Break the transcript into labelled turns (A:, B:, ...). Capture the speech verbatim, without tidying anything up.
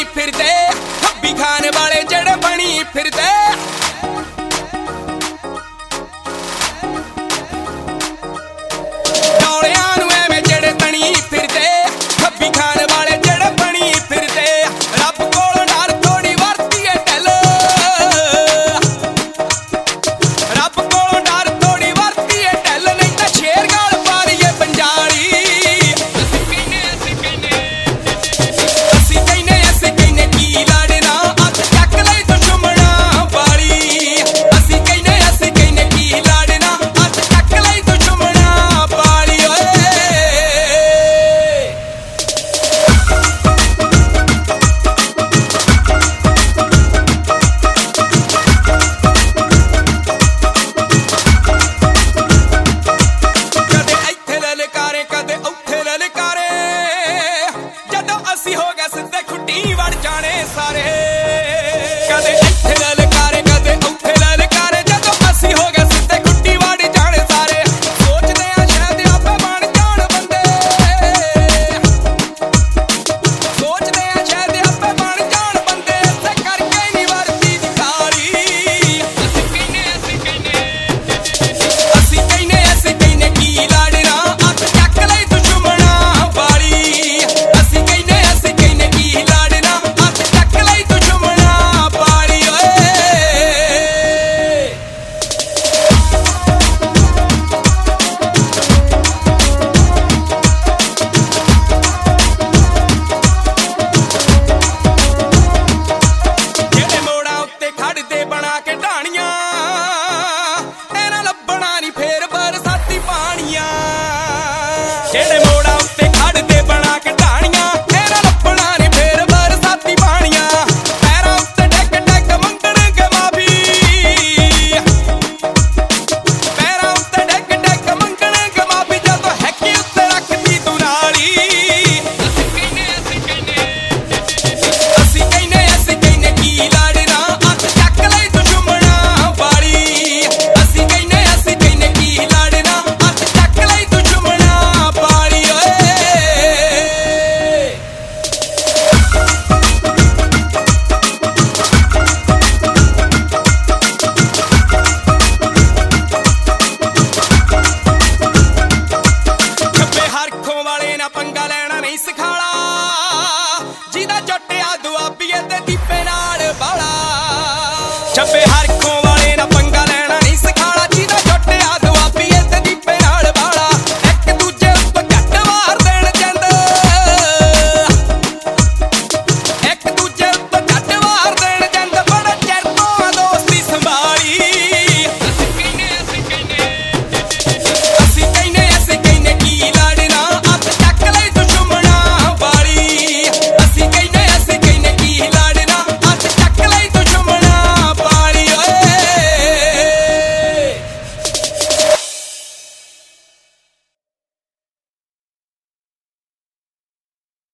A: ਫਿਰਦੇ ਹੱਬੀ ਖਾਨ ਵਾਲੇ ਜਿਹੜੇ ਬਣੀ ਫਿਰਦੇ ਡੌਲਿਆਂ ਨੂੰ ਐਵੇਂ ਜਿਹੜੇ ਤਣੀ ਫਿਰਦੇ ਹੱਬੀ ਖਾਨ ਵਾਲੇ ਜਿਹੜੇ ਬਣੀ ਫਿਰਦੇ ਰੱਬ ਕੋਲੋਂ ਡਰ ਥੋੜੀ ਵਰਤੀਏ ਢਿੱਲ ਰੱਬ ਕੋਲੋਂ ਡਰ ਥੋੜੀ ਵਰਤੀਏ ਢਿੱਲ ਨਹੀਂ ਤਾਂ ਸ਼ੇਰ ਗਾਲ ਪਾ ਦਈਏ ਪੰਜਾਲੀ ਅਸੀਂ ਕਹਿੰਦੇ ਅਸੀਂ ਕਹਿੰਦੇ ਅਸੀਂ ਕਹਿੰਦੇ ਅਸੀਂ ਕਹਿੰਦੇ ਕੀ ਲੜਨਾ ਅੱਤ ਚੱਕ ਲਈ ਦੁਸ਼ਮਣਾ ਵਾਲੀ ਅਸੀਂ ਕਹਿੰਦੇ ਅਸੀਂ ਕਹਿੰਦੇ ਕੀ ਲੜਨਾ ਅੱਤ ਚੱਕ ਲਈ ਦੁਸ਼ਮਣਾ ਵਾਲੀ ਓਏ ਕਦੇ ਇੱਥੇ ਲਲਕਾਰੇ ਕਦੇ ਉੱਥੇ ਲਲਕਾਰੇ ਜਦੋਂ ਅਸੀਂ ਹੋ ਗਏ